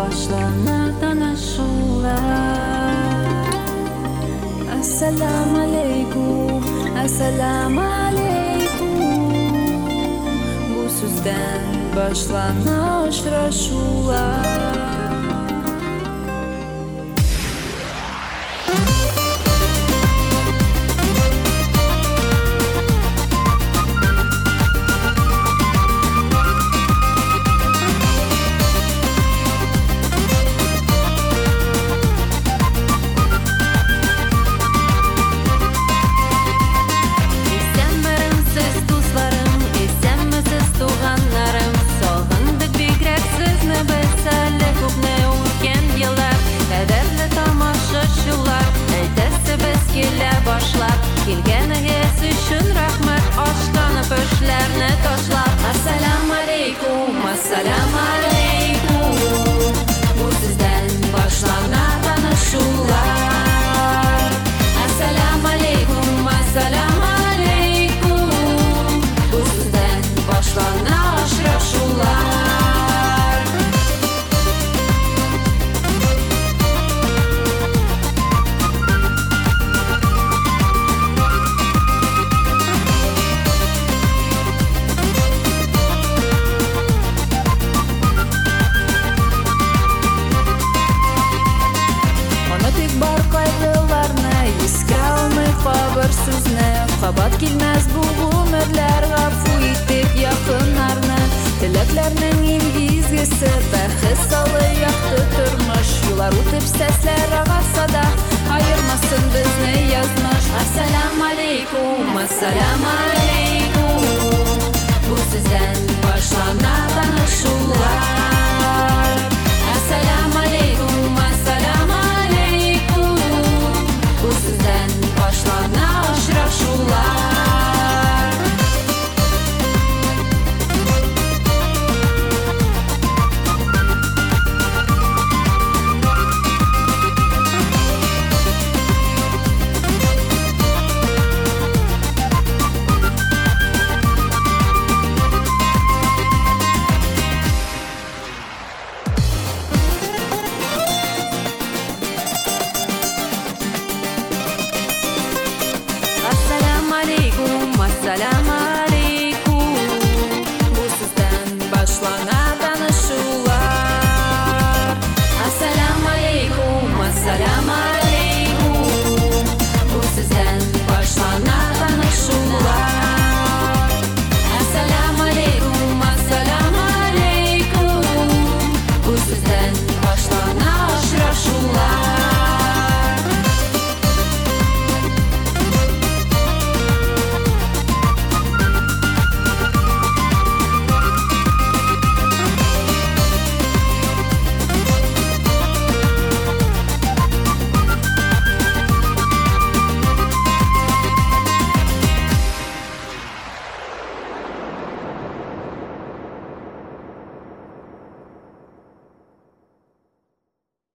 başlanar tanışırlar. Assalamu alaikum, assalamu alaikum. Bu sizden başlanar uçraşular. Келгәнегез өчен рәхмәт, ачланып эшләрне ташлап. Ассаламу алейкум, ассаламу алейкум. Бу сездән башлана танышулар. Ассаламу алейкум, ассаламу алейкум. Бу сездән башлана очрашулар. Бер сүзне кабат килмәс бу гомерләр, гафу итеп якыннарны. Теләкләрнең изгесе бәхет салы якты тормыш. Юллар үтеп сәсләр агаса да аермасын безне язмыш. Ассаламу алейкум, ассаламу алейкум. Бу сездән башлана танышулар. Ассаламу алейкум, ассаламу алейкум. Бу сездән башлана очрашулар. Ассаламу алейкум, ассаламу